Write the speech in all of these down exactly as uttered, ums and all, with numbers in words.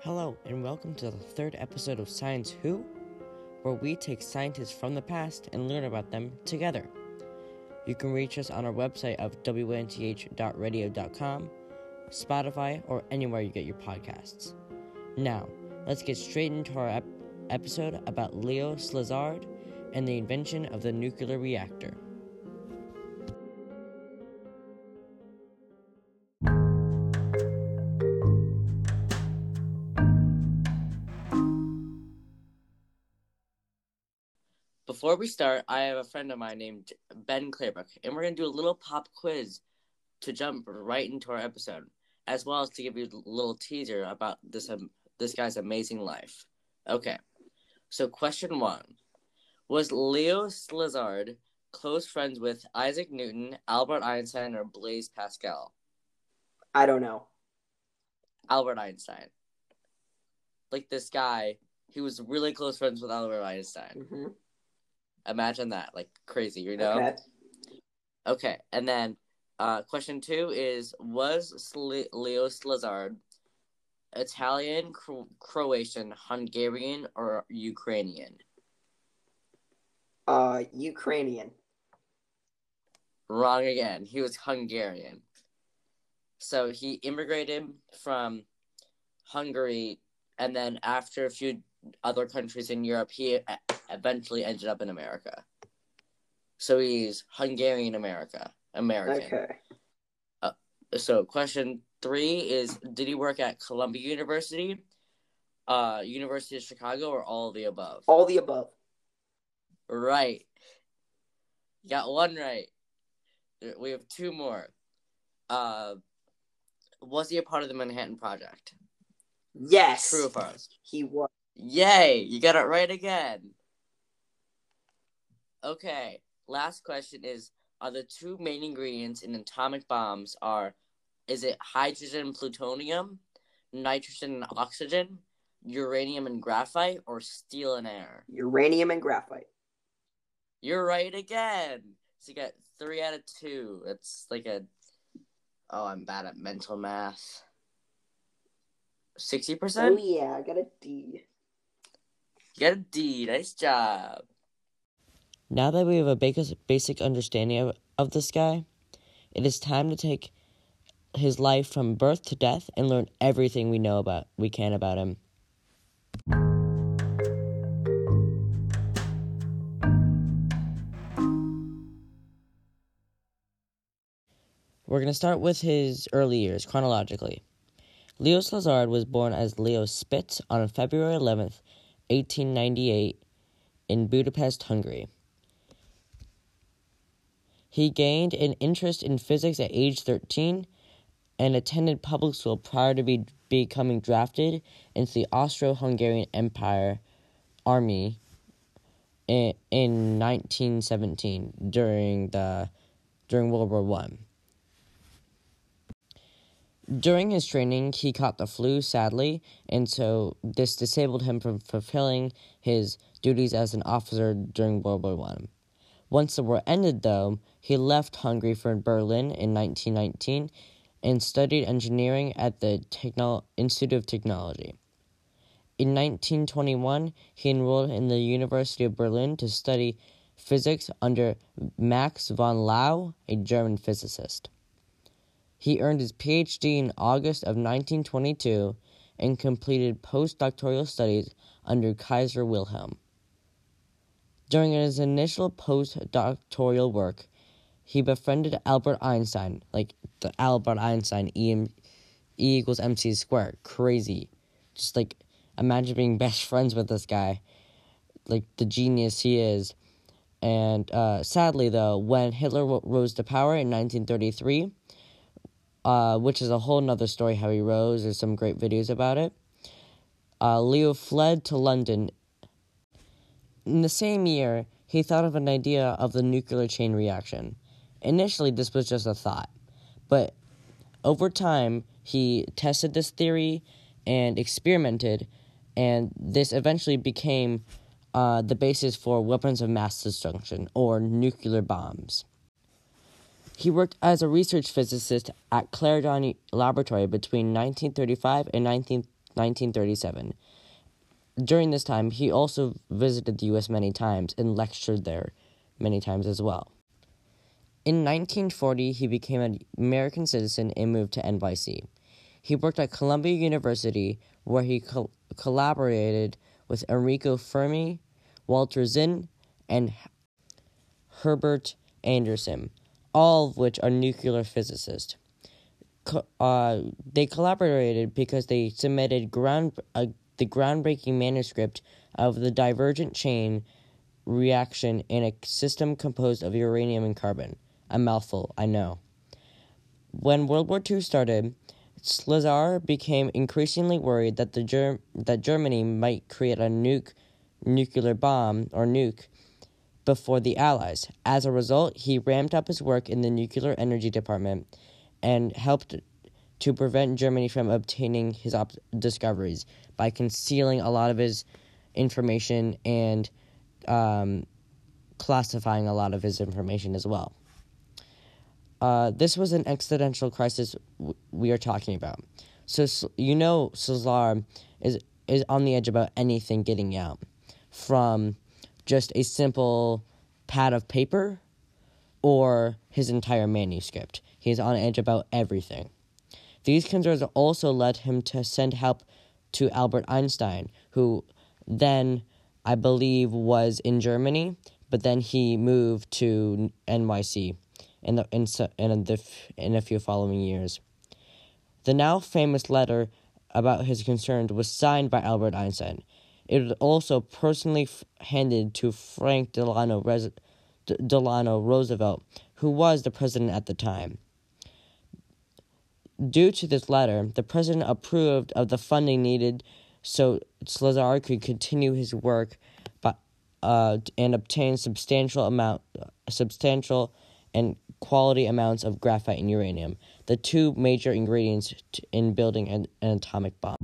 Hello, and welcome to the third episode of Science Who, where we take scientists from the past and learn about them together. You can reach us on our website of w n t h dot radio dot com, Spotify, or anywhere you get your podcasts. Now, let's get straight into our ep- episode about Leo Szilard and the invention of the nuclear reactor. Before we start, I have a friend of mine named Ben Claybrook, and we're going to do a little pop quiz to jump right into our episode, as well as to give you a little teaser about this um, this guy's amazing life. Okay, so question one. Was Leo Szilard close friends with Isaac Newton, Albert Einstein, or Blaise Pascal? I don't know. Albert Einstein. Like this guy, he was really close friends with Albert Einstein. Mm-hmm. Imagine that, like crazy, you know? Okay. Okay, and then uh, question two is, was Sli- Leo Szilard Italian, Cro- Croatian, Hungarian, or Ukrainian? Uh, Ukrainian. Wrong again. He was Hungarian. So he immigrated from Hungary, and then after a few other countries in Europe, he eventually ended up in America. So he's Hungarian America, American. Okay. Uh, so question three is, did he work at Columbia University, uh, University of Chicago, or all of the above? All the above. Right. You got one right. We have two more. Uh, was he a part of the Manhattan Project? Yes. True or false? He was. Yay! You got it right again. Okay, last question is, are the two main ingredients in atomic bombs are, is it hydrogen and plutonium, nitrogen and oxygen, uranium and graphite, or steel and air? Uranium and graphite. You're right again. So you got three out of two. It's like a, oh, I'm bad at mental math. sixty percent? Oh yeah, I got a D. You got a D. Nice job. Now that we have a basic understanding of, of this guy, it is time to take his life from birth to death and learn everything we know about we can about him. We're going to start with his early years, chronologically. Leo Szilard was born as Leo Spitz on February eleventh, eighteen ninety-eight, in Budapest, Hungary. He gained an interest in physics at age thirteen and attended public school prior to be, becoming drafted into the Austro-Hungarian Empire Army in, in nineteen seventeen during the during World War One. During his training, he caught the flu, sadly, and so this disabled him from fulfilling his duties as an officer during World War One. Once the war ended, though, he left Hungary for Berlin in nineteen nineteen and studied engineering at the Techno- Institute of Technology. In nineteen twenty-one, he enrolled in the University of Berlin to study physics under Max von Laue, a German physicist. He earned his P H D in August of nineteen twenty-two and completed postdoctoral studies under Kaiser Wilhelm. During his initial postdoctoral work, he befriended Albert Einstein, like the Albert Einstein, E, M, E equals mc squared. Crazy. Just like, imagine being best friends with this guy, like the genius he is. And uh, sadly, though, when Hitler rose to power in nineteen thirty-three, uh, which is a whole nother story how he rose, there's some great videos about it, uh, Leo fled to London. In the same year, he thought of an idea of the nuclear chain reaction. Initially, this was just a thought, but over time, he tested this theory and experimented, and this eventually became uh, the basis for weapons of mass destruction, or nuclear bombs. He worked as a research physicist at Clarendon Laboratory between nineteen thirty-five and nineteen nineteen thirty-seven. During this time, he also visited the U S many times and lectured there many times as well. In nineteen forty, he became an American citizen and moved to N Y C. He worked at Columbia University, where he col- collaborated with Enrico Fermi, Walter Zinn, and Herbert Anderson, all of which are nuclear physicists. Co- uh, they collaborated because they submitted ground uh, the groundbreaking manuscript of the divergent chain reaction in a system composed of uranium and carbon. A mouthful, I know. When World War Two started, Slazar became increasingly worried that the Ger- that Germany might create a nuke, nuclear bomb or nuke before the Allies. As a result, he ramped up his work in the nuclear energy department and helped to prevent Germany from obtaining his op- discoveries by concealing a lot of his information and um, classifying a lot of his information as well. Uh, this was an existential crisis w- we are talking about. So, you know, Slazar is is on the edge about anything getting out, from just a simple pad of paper or his entire manuscript. He's on edge about everything. These concerns also led him to send help to Albert Einstein, who then, I believe, was in Germany, but then he moved to N Y C in the in in the in a few following years. The now famous letter about his concerns was signed by Albert Einstein. It was also personally f- handed to Frank Delano, Res- D- Delano Roosevelt, who was the president at the time. Due to this letter, the president approved of the funding needed so Slazar could continue his work, but uh, and obtain substantial amount, substantial and quality amounts of graphite and uranium, the two major ingredients in building an, an atomic bomb.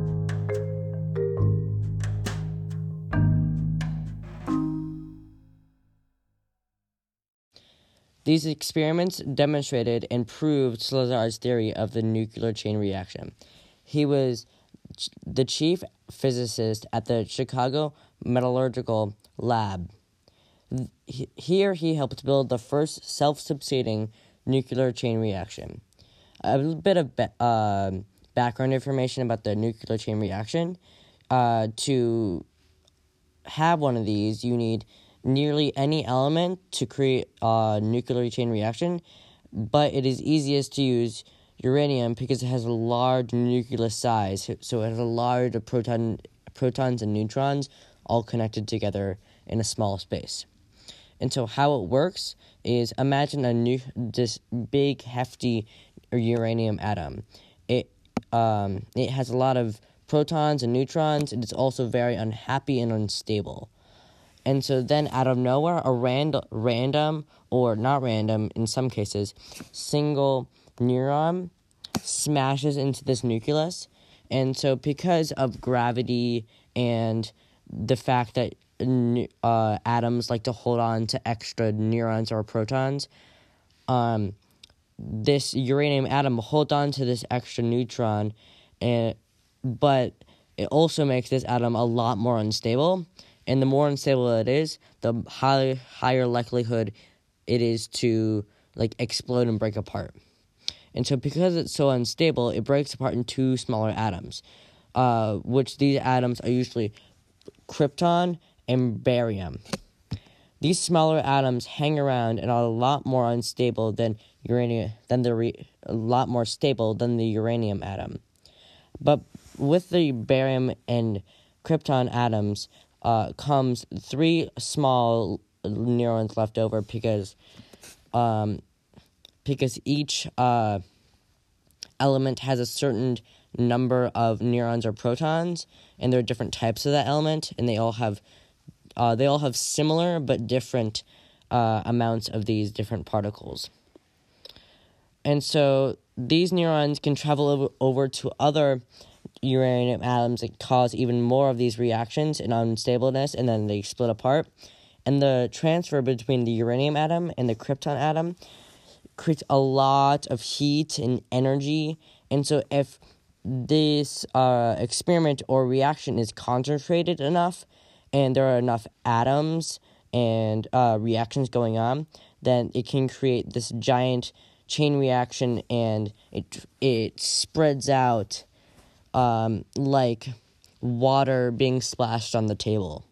These experiments demonstrated and proved Slazar's theory of the nuclear chain reaction. He was ch- the chief physicist at the Chicago Metallurgical Lab. Th- here he helped build the first self-substituting nuclear chain reaction. A little bit of ba- uh, background information about the nuclear chain reaction. Uh, to have one of these, you need nearly any element to create a nuclear chain reaction, but it is easiest to use uranium because it has a large nuclear size, so it has a large proton, protons and neutrons all connected together in a small space. And so how it works is, imagine a new, this big, hefty uranium atom. It um it has a lot of protons and neutrons, and it's also very unhappy and unstable. And so then out of nowhere, a random, random or not random in some cases, single neuron smashes into this nucleus. And so because of gravity and the fact that uh, atoms like to hold on to extra neurons or protons, um, this uranium atom will hold on to this extra neutron, and but it also makes this atom a lot more unstable. And the more unstable it is, the high, higher likelihood it is to like explode and break apart. And so because it's so unstable, it breaks apart in two smaller atoms, uh, which these atoms are usually krypton and barium. These smaller atoms hang around and are a lot more unstable than uranium, than the re, a lot more stable than the uranium atom. But with the barium and krypton atoms uh, comes three small neurons left over because um, because each uh, element has a certain number of neurons or protons, and there are different types of that element, and they all have uh, they all have similar but different uh, amounts of these different particles. And so these neurons can travel over, over to other uranium atoms that cause even more of these reactions and unstableness, and then they split apart. And the transfer between the uranium atom and the krypton atom creates a lot of heat and energy. And so if this uh, experiment or reaction is concentrated enough and there are enough atoms and uh, reactions going on, then it can create this giant chain reaction and it it spreads out um, like water being splashed on the table.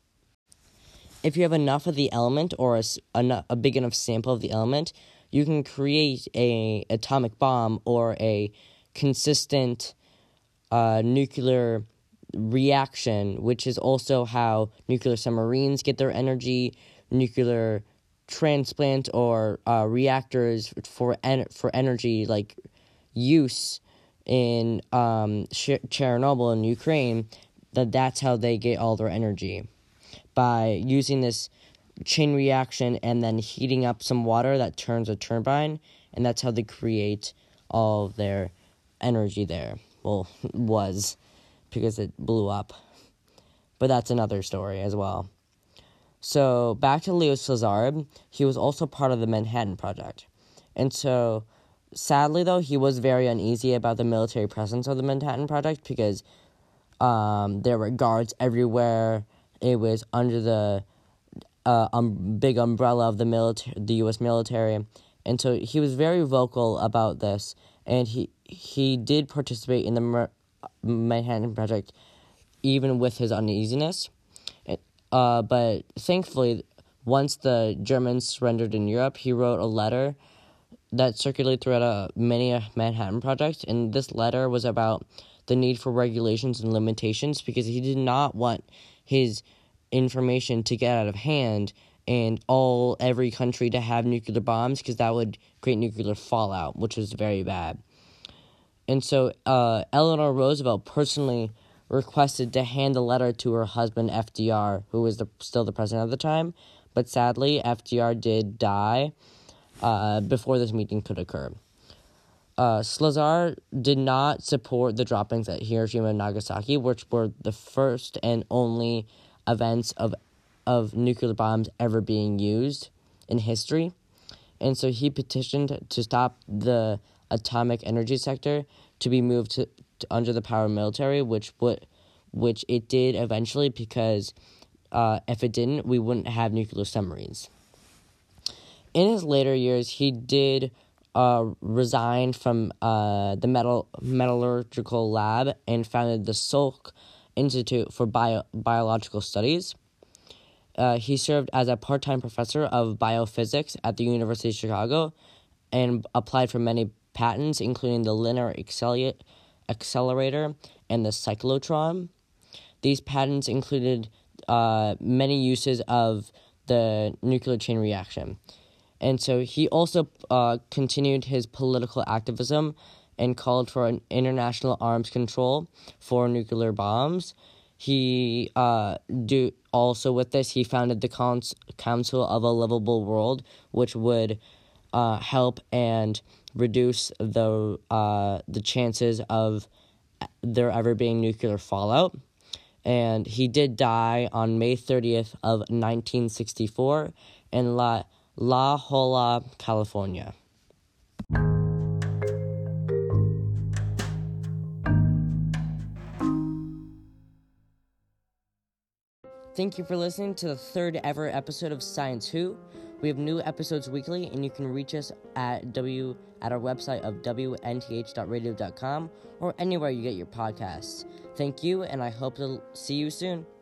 If you have enough of the element or a, a, a big enough sample of the element, you can create a atomic bomb or a consistent uh, nuclear reaction, which is also how nuclear submarines get their energy, nuclear transplant or uh, reactors for en- for energy like use in um, Ch- Chernobyl in Ukraine. That that's how they get all their energy, by using this chain reaction and then heating up some water that turns a turbine, and that's how they create all of their energy there. Well, was, because it blew up. But that's another story as well. So, back to Leo Szilard, he was also part of the Manhattan Project. And so, sadly though, he was very uneasy about the military presence of the Manhattan Project because um, there were guards everywhere. It was under the uh, um, big umbrella of the military, the U S military, and so he was very vocal about this. And he he did participate in the Mer- Manhattan Project, even with his uneasiness. Uh, but thankfully, once the Germans surrendered in Europe, he wrote a letter that circulated throughout uh, many Manhattan projects, and this letter was about the need for regulations and limitations because he did not want his information to get out of hand and all every country to have nuclear bombs because that would create nuclear fallout, which was very bad. And so uh, Eleanor Roosevelt personally requested to hand the letter to her husband, F D R, who was the, still the president at the time. But sadly, F D R did die uh, before this meeting could occur. Uh, Szilard did not support the droppings at Hiroshima and Nagasaki, which were the first and only events of of nuclear bombs ever being used in history. And so he petitioned to stop the atomic energy sector to be moved to, to under the power of military, which would, which it did eventually, because uh, if it didn't, we wouldn't have nuclear submarines. In his later years, he did uh, resign from uh, the metal metallurgical lab and founded the Salk Institute for Bio- Biological Studies. Uh, he served as a part-time professor of biophysics at the University of Chicago and applied for many patents, including the linear acceler- accelerator and the cyclotron. These patents included uh, many uses of the nuclear chain reaction. And so he also uh, continued his political activism and called for an international arms control for nuclear bombs. He uh, do also with this he founded the Cons- Council of a Livable World, which would uh, help and reduce the uh, the chances of there ever being nuclear fallout. And he did die on May thirtieth of nineteen sixty-four in La La Jolla, California. Thank you for listening to the third ever episode of Science Who. We have new episodes weekly, and you can reach us at w at our website of w n t h dot radio dot com or anywhere you get your podcasts. Thank you, and I hope to see you soon.